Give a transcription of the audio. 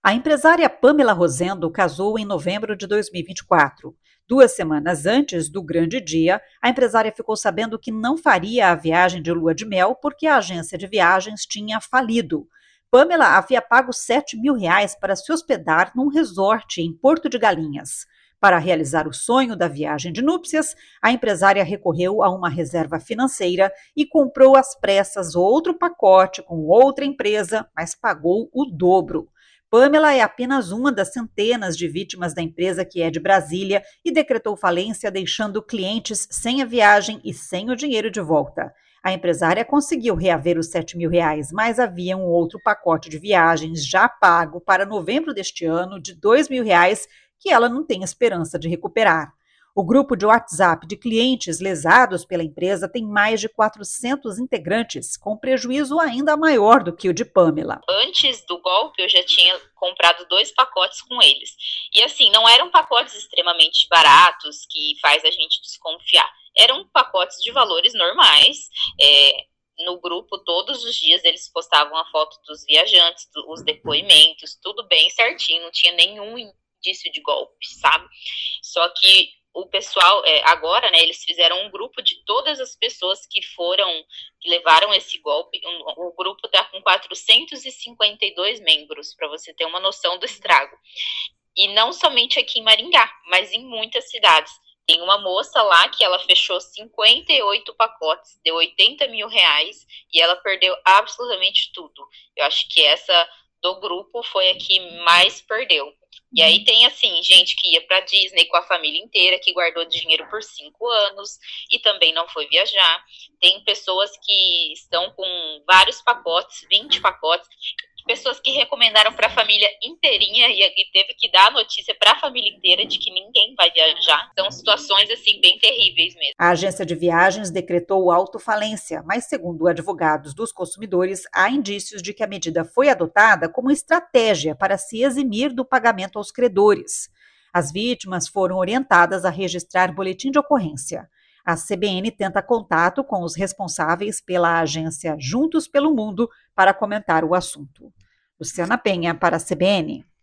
A empresária Pamela Rosendo casou em novembro de 2024. 2 semanas antes do grande dia, a empresária ficou sabendo que não faria a viagem de lua de mel porque a agência de viagens tinha falido. Pamela havia pago R$ 7.000 para se hospedar num resort em Porto de Galinhas. Para realizar o sonho da viagem de núpcias, a empresária recorreu a uma reserva financeira e comprou às pressas outro pacote com outra empresa, mas pagou o dobro. Pamela é apenas uma das centenas de vítimas da empresa que é de Brasília e decretou falência, deixando clientes sem a viagem e sem o dinheiro de volta. A empresária conseguiu reaver os R$ 7.000, mas havia um outro pacote de viagens já pago para novembro deste ano de R$ 2.000 que ela não tem esperança de recuperar. O grupo de WhatsApp de clientes lesados pela empresa tem mais de 400 integrantes, com prejuízo ainda maior do que o de Pamela. Antes do golpe, eu já tinha comprado 2 pacotes com eles. E assim, não eram pacotes extremamente baratos que faz a gente desconfiar. Eram pacotes de valores normais. No grupo, todos os dias, eles postavam a foto dos viajantes, os depoimentos, tudo bem certinho, não tinha nenhum indício de golpe, sabe? Só que o pessoal, agora, né, eles fizeram um grupo de todas as pessoas que levaram esse golpe. O grupo está com 452 membros, para você ter uma noção do estrago. E não somente aqui em Maringá, mas em muitas cidades. Tem uma moça lá que ela fechou 58 pacotes, deu R$ 80.000 e ela perdeu absolutamente tudo. Eu acho que essa do grupo foi a que mais perdeu. E aí tem, assim, gente que ia pra Disney com a família inteira, que guardou dinheiro por 5 anos e também não foi viajar. Tem pessoas que estão com vários pacotes, 20 pacotes, pessoas que recomendaram para a família inteirinha e teve que dar a notícia para a família inteira de que ninguém vai viajar. São situações, assim, bem terríveis mesmo. A agência de viagens decretou autofalência, mas, segundo advogados dos consumidores, há indícios de que a medida foi adotada como estratégia para se eximir do pagamento aos credores. As vítimas foram orientadas a registrar boletim de ocorrência. A CBN tenta contato com os responsáveis pela agência Juntos pelo Mundo para comentar o assunto. Luciana Penha, para a CBN.